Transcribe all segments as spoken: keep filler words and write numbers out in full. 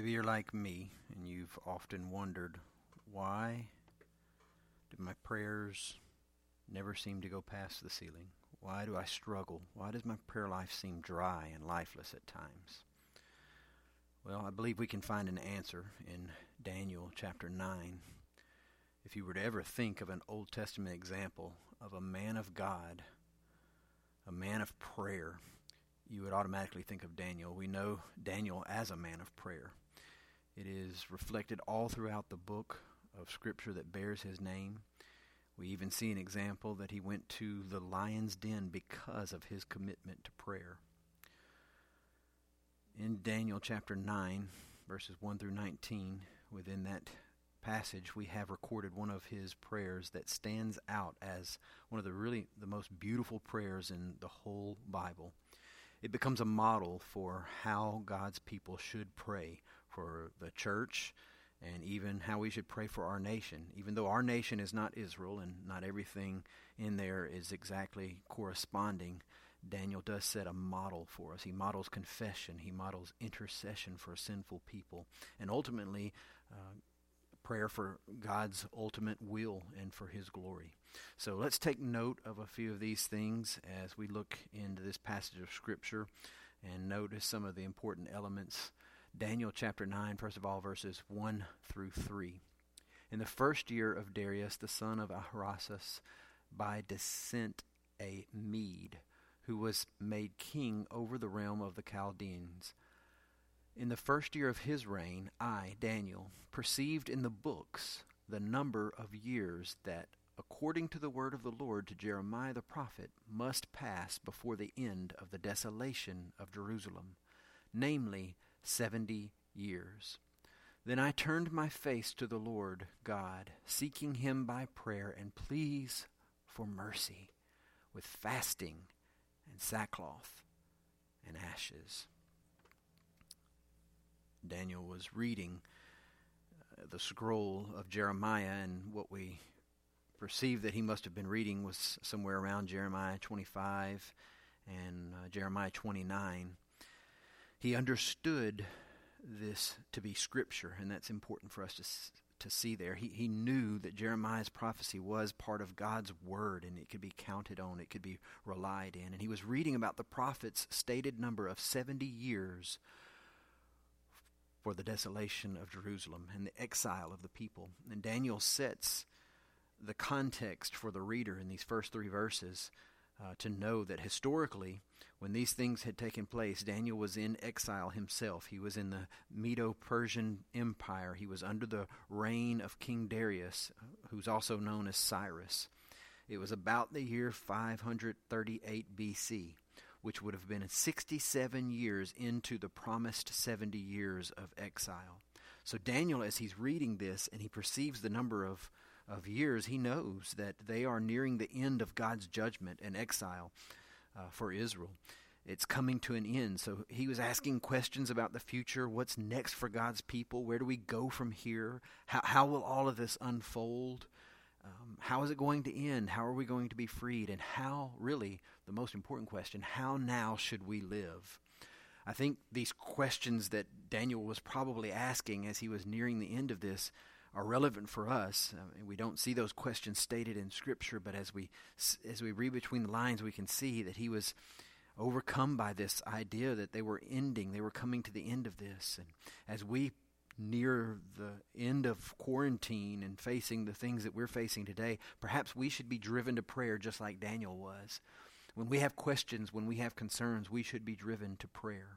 Maybe you're like me and you've often wondered, why do my prayers never seem to go past the ceiling? Why do I struggle? Why does my prayer life seem dry and lifeless at times? Well, I believe we can find an answer in Daniel chapter nine. If you were to ever think of an Old Testament example of a man of God, a man of prayer, you would automatically think of Daniel. We know Daniel as a man of prayer. It is reflected all throughout the book of Scripture that bears his name. We even see an example that he went to the lion's den because of his commitment to prayer. In Daniel chapter nine, verses one through nineteen, within that passage, we have recorded one of his prayers that stands out as one of the really the most beautiful prayers in the whole Bible. It becomes a model for how God's people should pray for the church and even how we should pray for our nation. Even though our nation is not Israel and not everything in there is exactly corresponding, Daniel does set a model for us. He models confession. He models intercession for sinful people. And ultimately, uh, prayer for God's ultimate will and for his glory. So let's take note of a few of these things as we look into this passage of Scripture and notice some of the important elements. Daniel chapter nine, first of all, verses one through three. In the first year of Darius, the son of Ahasuerus, by descent a Mede, who was made king over the realm of the Chaldeans. In the first year of his reign, I, Daniel, perceived in the books the number of years that, according to the word of the Lord to Jeremiah the prophet, must pass before the end of the desolation of Jerusalem, namely seventy years. Then I turned my face to the Lord God, seeking him by prayer and pleas for mercy, with fasting and sackcloth and ashes. Daniel was reading uh, the scroll of Jeremiah, and what we perceive that he must have been reading was somewhere around Jeremiah twenty-five and uh, Jeremiah twenty-nine. He understood this to be Scripture, and that's important for us to to see there. He he knew that Jeremiah's prophecy was part of God's word, and it could be counted on, it could be relied in. And he was reading about the prophet's stated number of seventy years for the desolation of Jerusalem and the exile of the people. And Daniel sets the context for the reader in these first three verses uh, to know that historically, when these things had taken place, Daniel was in exile himself. He was in the Medo-Persian Empire. He was under the reign of King Darius, who's also known as Cyrus. It was about the year five hundred thirty-eight B C, which would have been sixty-seven years into the promised seventy years of exile. So Daniel, as he's reading this and he perceives the number of, of years, he knows that they are nearing the end of God's judgment and exile uh, for Israel. It's coming to an end. So he was asking questions about the future. What's next for God's people? Where do we go from here? How, how will all of this unfold? Um, how is it going to end? How are we going to be freed? And how, really, the most important question, how now should we live? I think these questions that Daniel was probably asking as he was nearing the end of this are relevant for us. I mean, we don't see those questions stated in Scripture, but as we as we read between the lines, we can see that he was overcome by this idea that they were ending, they were coming to the end of this. And as we near the end of quarantine and facing the things that we're facing today, perhaps we should be driven to prayer just like Daniel was. When we have questions, when we have concerns, we should be driven to prayer.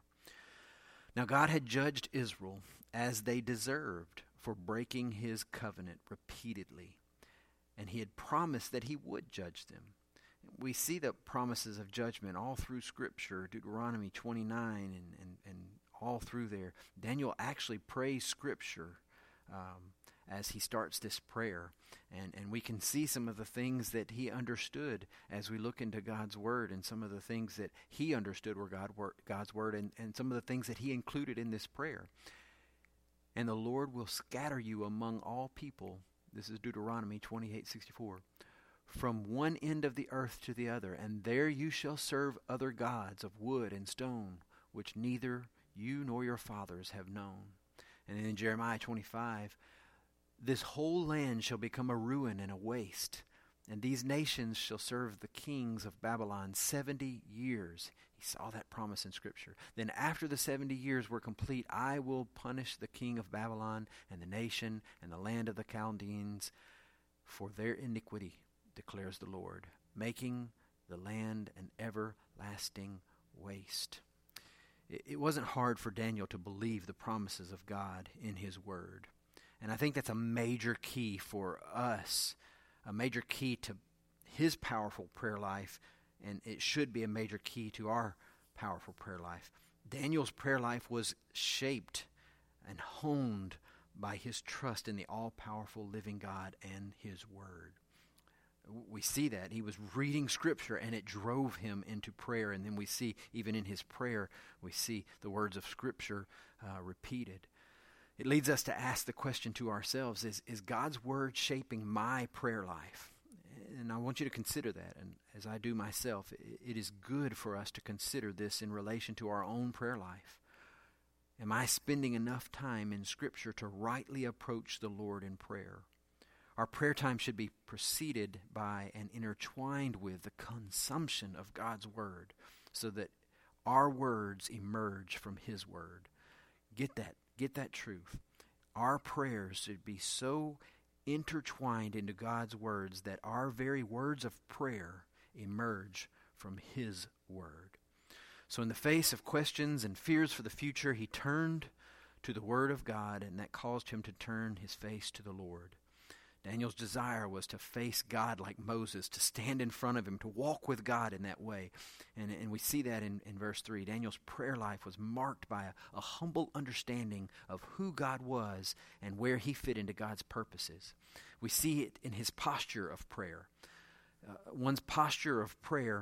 Now, God had judged Israel as they deserved for breaking his covenant repeatedly, and he had promised that he would judge them. We see the promises of judgment all through Scripture, Deuteronomy twenty-nine and, and, and all through there. Daniel actually prays Scripture um, as he starts this prayer. And, and we can see some of the things that he understood as we look into God's Word, and some of the things that he understood were God, God's Word, and, and some of the things that he included in this prayer. And the Lord will scatter you among all people. This is Deuteronomy twenty-eight sixty-four. From one end of the earth to the other, and there you shall serve other gods of wood and stone, which neither you nor your fathers have known. And then in Jeremiah twenty-five, this whole land shall become a ruin and a waste, and these nations shall serve the kings of Babylon seventy years. He saw that promise in Scripture. Then after the seventy years were complete, I will punish the king of Babylon and the nation and the land of the Chaldeans for their iniquity, declares the Lord, making the land an everlasting waste. It, it wasn't hard for Daniel to believe the promises of God in his word. And I think that's a major key for us, a major key to his powerful prayer life, and it should be a major key to our powerful prayer life. Daniel's prayer life was shaped and honed by his trust in the all-powerful living God and his word. We see that. He was reading Scripture, and it drove him into prayer. And then we see, even in his prayer, we see the words of Scripture uh, repeated. It leads us to ask the question to ourselves, is, is God's word shaping my prayer life? And I want you to consider that. And as I do myself, it, it is good for us to consider this in relation to our own prayer life. Am I spending enough time in Scripture to rightly approach the Lord in prayer? Our prayer time should be preceded by and intertwined with the consumption of God's word, so that our words emerge from his word. Get that. Get that truth. Our prayers should be so intertwined into God's words that our very words of prayer emerge from his word. So in the face of questions and fears for the future, he turned to the word of God, and that caused him to turn his face to the Lord. Daniel's desire was to face God like Moses, to stand in front of him, to walk with God in that way. And, and we see that in, in verse three. Daniel's prayer life was marked by a, a humble understanding of who God was and where he fit into God's purposes. We see it in his posture of prayer. Uh, one's posture of prayer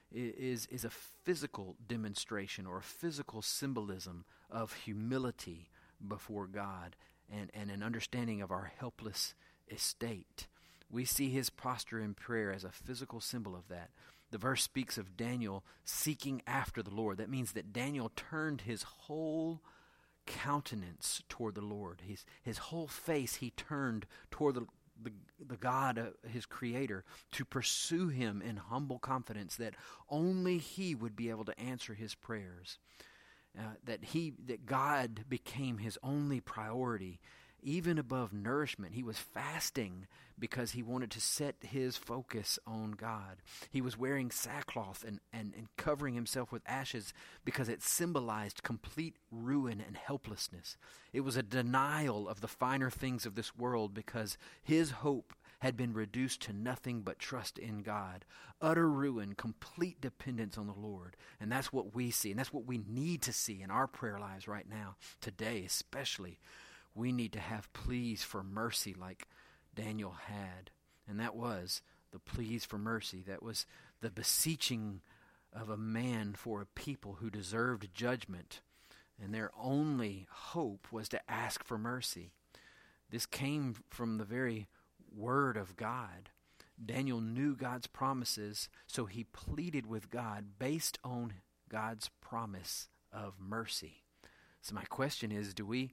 is, is a physical demonstration or a physical symbolism of humility before God and, and an understanding of our helpless estate. We see his posture in prayer as a physical symbol of that. The verse speaks of Daniel seeking after the Lord. That means that Daniel turned his whole countenance toward the Lord. His, his whole face he turned toward the, the, the God, uh, his creator, to pursue him in humble confidence that only he would be able to answer his prayers. Uh, that he, that God became his only priority. Even above nourishment, he was fasting because he wanted to set his focus on God. He was wearing sackcloth and, and, and covering himself with ashes because it symbolized complete ruin and helplessness. It was a denial of the finer things of this world because his hope had been reduced to nothing but trust in God. Utter ruin, complete dependence on the Lord. And that's what we see, and that's what we need to see in our prayer lives right now, today especially. We need to have pleas for mercy like Daniel had. And that was the pleas for mercy. That was the beseeching of a man for a people who deserved judgment. And their only hope was to ask for mercy. This came from the very word of God. Daniel knew God's promises, so he pleaded with God based on God's promise of mercy. So my question is, do we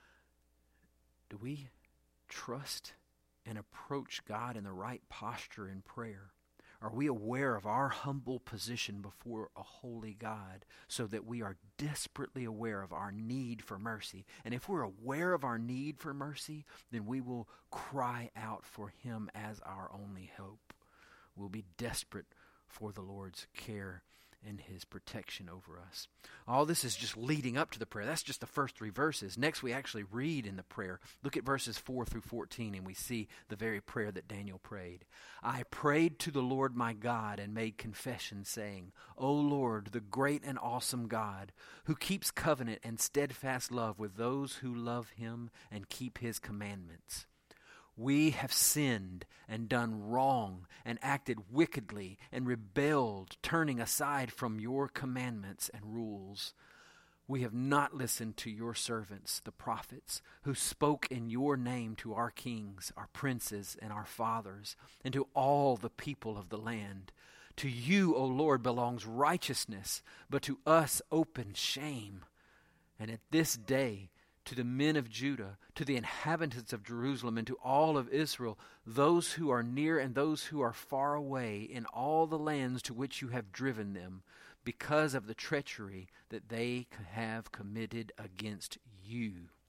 Do we trust and approach God in the right posture in prayer? Are we aware of our humble position before a holy God so that we are desperately aware of our need for mercy? And if we're aware of our need for mercy, then we will cry out for him as our only hope. We'll be desperate for the Lord's care and his protection over us. All this is just leading up to the prayer. That's just the first three verses. Next, we actually read in the prayer. Look at verses four through fourteen, and we see the very prayer that Daniel prayed. I prayed to the Lord my God and made confession, saying, O Lord, the great and awesome God, who keeps covenant and steadfast love with those who love him and keep his commandments. We have sinned and done wrong and acted wickedly and rebelled, turning aside from your commandments and rules. We have not listened to your servants, the prophets, who spoke in your name to our kings, our princes, and our fathers, and to all the people of the land. To you, O Lord, belongs righteousness, but to us open shame. And at this day, to the men of Judah, to the inhabitants of Jerusalem, and to all of Israel, those who are near and those who are far away, in all the lands to which you have driven them, because of the treachery that they have committed against you.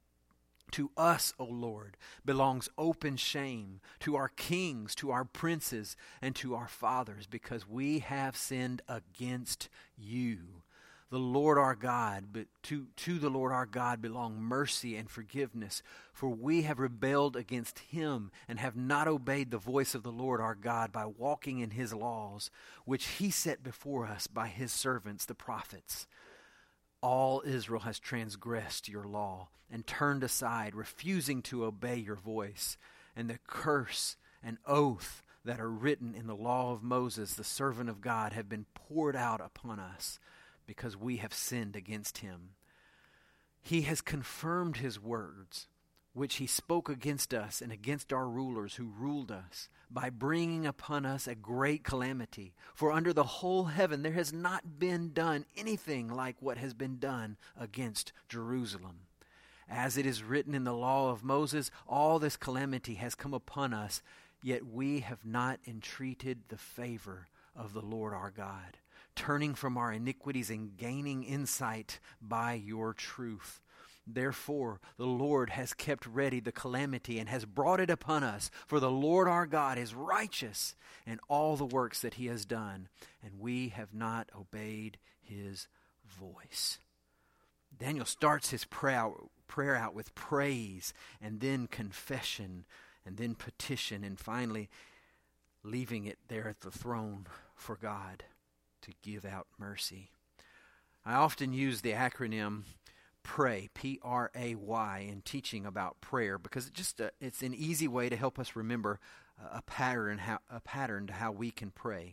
To us, O Lord, belongs open shame, to our kings, to our princes, and to our fathers, because we have sinned against you. The Lord our God, but to, to the Lord our God belong mercy and forgiveness, for we have rebelled against him and have not obeyed the voice of the Lord our God by walking in his laws, which he set before us by his servants, the prophets. All Israel has transgressed your law and turned aside, refusing to obey your voice, and the curse and oath that are written in the law of Moses, the servant of God, have been poured out upon us, because we have sinned against him. He has confirmed his words, which he spoke against us and against our rulers who ruled us, by bringing upon us a great calamity. For under the whole heaven there has not been done anything like what has been done against Jerusalem. As it is written in the law of Moses, all this calamity has come upon us, yet we have not entreated the favor of the Lord our God, turning from our iniquities and gaining insight by your truth. Therefore, the Lord has kept ready the calamity and has brought it upon us. For the Lord our God is righteous in all the works that he has done, and we have not obeyed his voice. Daniel starts his prayer, prayer out with praise, and then confession, and then petition, and finally leaving it there at the throne for God to give out mercy. I often use the acronym PRAY, P R A Y, in teaching about prayer, because it just uh, it's an easy way to help us remember uh, a pattern, how, a pattern to how we can pray.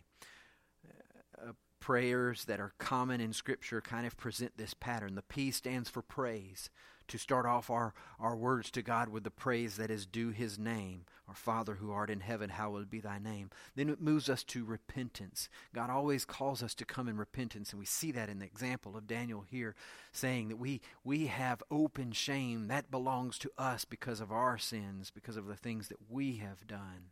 Uh, prayers that are common in Scripture kind of present this pattern. The P stands for praise, to start off our, our words to God with the praise that is due his name. Our Father who art in heaven, hallowed be thy name. Then it moves us to repentance. God always calls us to come in repentance, and we see that in the example of Daniel here, saying that we, we have open shame. That belongs to us because of our sins, because of the things that we have done.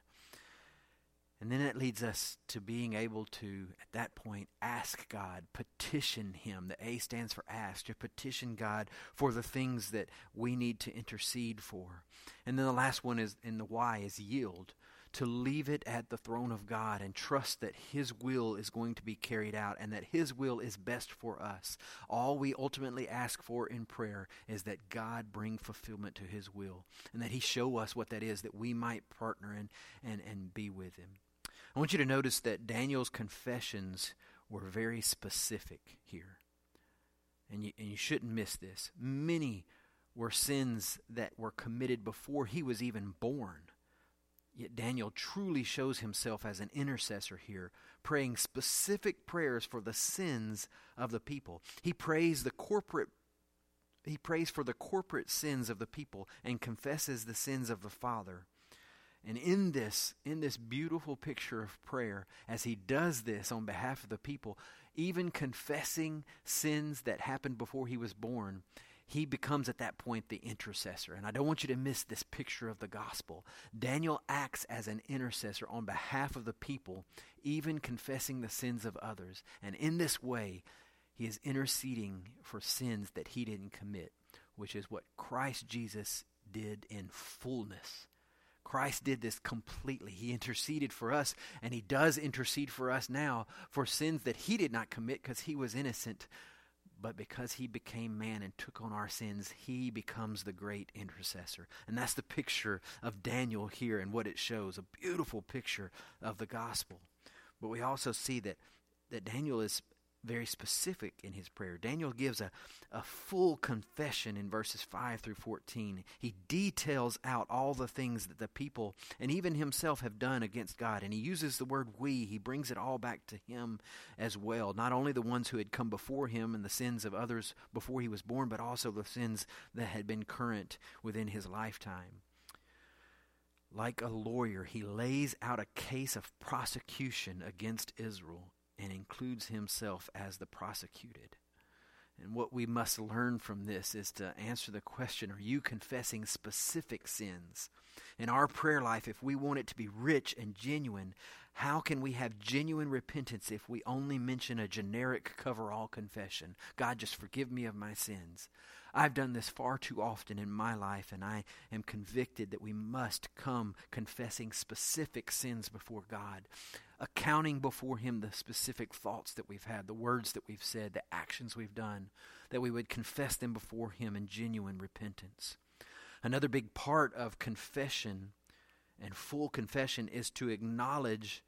And then it leads us to being able to, at that point, ask God, petition him. The A stands for ask, to petition God for the things that we need to intercede for. And then the last one is, in the Y, is yield, to leave it at the throne of God and trust that his will is going to be carried out and that his will is best for us. All we ultimately ask for in prayer is that God bring fulfillment to his will, and that he show us what that is, that we might partner and, and, and be with him. I want you to notice that Daniel's confessions were very specific here. And you, and you shouldn't miss this. Many were sins that were committed before he was even born. Yet Daniel truly shows himself as an intercessor here, praying specific prayers for the sins of the people. He prays the corporate he prays for the corporate sins of the people and confesses the sins of the father. And in this, in this beautiful picture of prayer, as he does this on behalf of the people, even confessing sins that happened before he was born, he becomes at that point the intercessor. And I don't want you to miss this picture of the gospel. Daniel acts as an intercessor on behalf of the people, even confessing the sins of others. And in this way, he is interceding for sins that he didn't commit, which is what Christ Jesus did in fullness. Christ did this completely. He interceded for us, and he does intercede for us now for sins that he did not commit because he was innocent. But because he became man and took on our sins, he becomes the great intercessor. And that's the picture of Daniel here and what it shows, a beautiful picture of the gospel. But we also see that, that Daniel is very specific in his prayer. Daniel gives a, a full confession in verses five through fourteen. He details out all the things that the people and even himself have done against God. And he uses the word we. He brings it all back to him as well. Not only the ones who had come before him and the sins of others before he was born, but also the sins that had been current within his lifetime. Like a lawyer, he lays out a case of prosecution against Israel and includes himself as the prosecuted. And what we must learn from this is to answer the question, are you confessing specific sins? In our prayer life, if we want it to be rich and genuine, how can we have genuine repentance if we only mention a generic cover-all confession? God, just forgive me of my sins. I've done this far too often in my life, and I am convicted that we must come confessing specific sins before God, accounting before Him the specific thoughts that we've had, the words that we've said, the actions we've done, that we would confess them before Him in genuine repentance. Another big part of confession and full confession is to acknowledge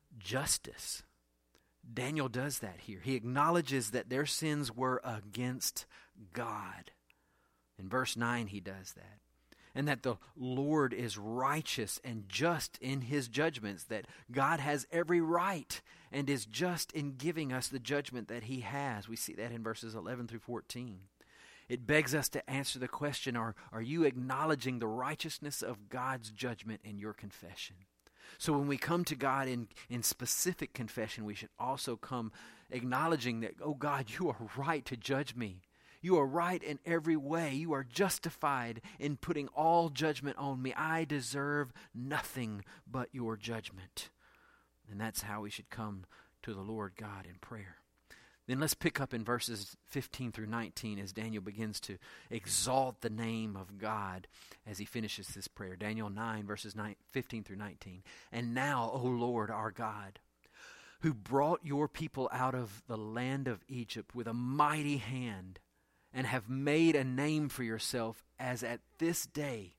justice. Daniel does that here. He acknowledges that their sins were against God. In verse nine, he does that. And that the Lord is righteous and just in His judgments, that God has every right and is just in giving us the judgment that He has. We see that in verses eleven through fourteen. It begs us to answer the question, are, are you acknowledging the righteousness of God's judgment in your confession? So when we come to God in, in specific confession, we should also come acknowledging that, oh God, you are right to judge me. You are right in every way. You are justified in putting all judgment on me. I deserve nothing but your judgment. And that's how we should come to the Lord God in prayer. Then let's pick up in verses fifteen through nineteen as Daniel begins to exalt the name of God as he finishes this prayer. Daniel nine, verses fifteen through nineteen. And now, O Lord our God, who brought your people out of the land of Egypt with a mighty hand, and have made a name for yourself, as at this day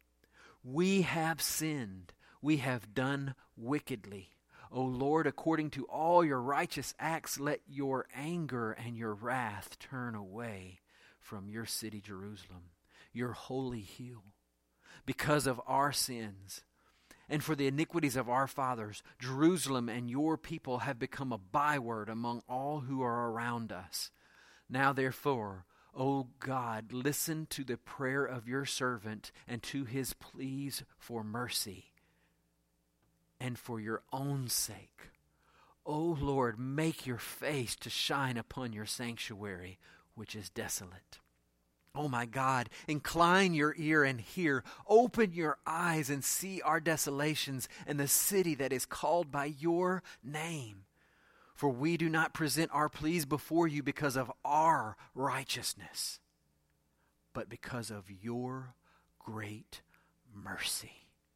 we have sinned, we have done wickedly. O Lord, according to all your righteous acts, let your anger and your wrath turn away from your city Jerusalem, your holy hill. Because of our sins and for the iniquities of our fathers, Jerusalem and your people have become a byword among all who are around us. Now therefore, O God, listen to the prayer of your servant and to his pleas for mercy. And for your own sake, O Lord, make your face to shine upon your sanctuary, which is desolate. Oh my God, incline your ear and hear. Open your eyes and see our desolations and the city that is called by your name. For we do not present our pleas before you because of our righteousness, but because of your great mercy.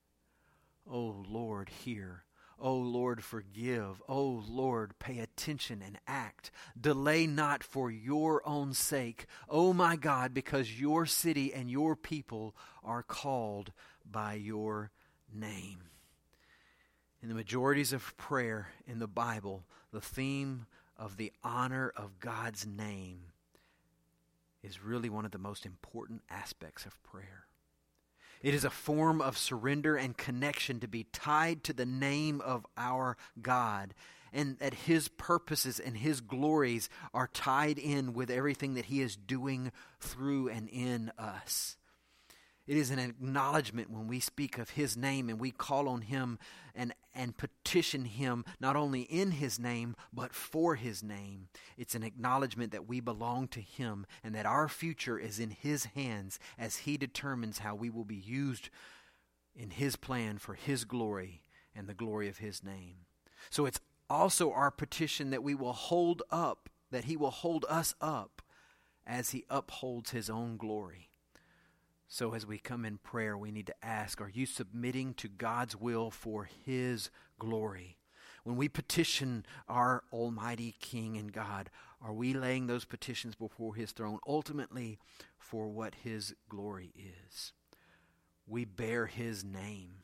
O Lord, hear. O Lord, forgive. O Lord, pay attention and act. Delay not for your own sake, O my God, because your city and your people are called by your name. In the majorities of prayer in the Bible, the theme of the honor of God's name is really one of the most important aspects of prayer. It is a form of surrender and connection to be tied to the name of our God, and that His purposes and His glories are tied in with everything that He is doing through and in us. It is an acknowledgement when we speak of His name and we call on Him and, and petition Him not only in His name but for His name. It's an acknowledgement that we belong to Him and that our future is in His hands as He determines how we will be used in His plan for His glory and the glory of His name. So it's also our petition that we will hold up, that He will hold us up as He upholds His own glory. So as we come in prayer, we need to ask, are you submitting to God's will for His glory? When we petition our Almighty King and God, are we laying those petitions before His throne, ultimately for what His glory is? We bear His name.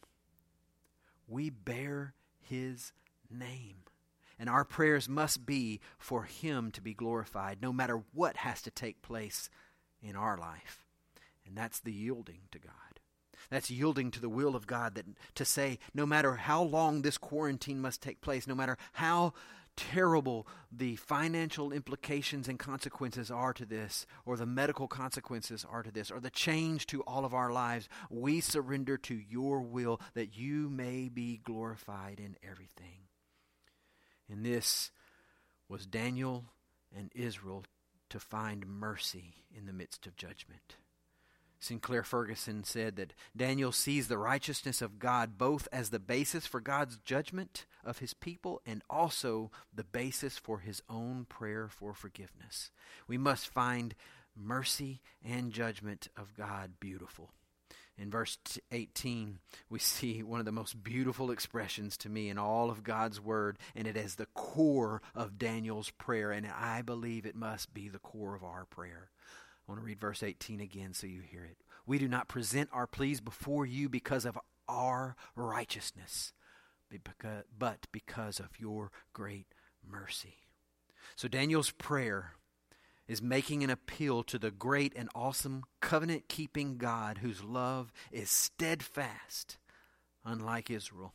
We bear His name. And our prayers must be for Him to be glorified, no matter what has to take place in our life. And that's the yielding to God. That's yielding to the will of God, that to say, no matter how long this quarantine must take place, no matter how terrible the financial implications and consequences are to this, or the medical consequences are to this, or the change to all of our lives, we surrender to your will that you may be glorified in everything. And this was Daniel and Israel to find mercy in the midst of judgment. Sinclair Ferguson said that Daniel sees the righteousness of God both as the basis for God's judgment of his people and also the basis for his own prayer for forgiveness. We must find mercy and judgment of God beautiful. In verse eighteen, we see one of the most beautiful expressions to me in all of God's word, and it is the core of Daniel's prayer, and I believe it must be the core of our prayer. I want to read verse eighteen again so you hear it. We do not present our pleas before you because of our righteousness, but because of your great mercy. So Daniel's prayer is making an appeal to the great and awesome covenant-keeping God whose love is steadfast, unlike Israel.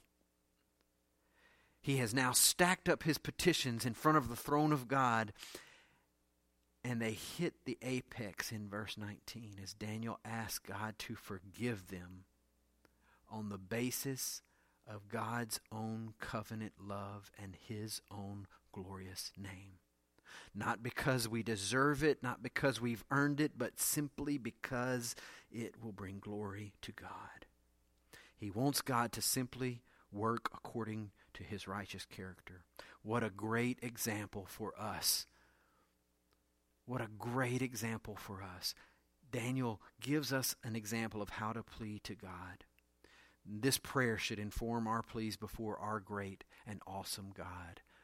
He has now stacked up his petitions in front of the throne of God, and they hit the apex in verse nineteen as Daniel asks God to forgive them on the basis of God's own covenant love and his own glorious name. Not because we deserve it, not because we've earned it, but simply because it will bring glory to God. He wants God to simply work according to his righteous character. What a great example for us. What a great example for us. Daniel gives us an example of how to plead to God. This prayer should inform our pleas before our great and awesome God.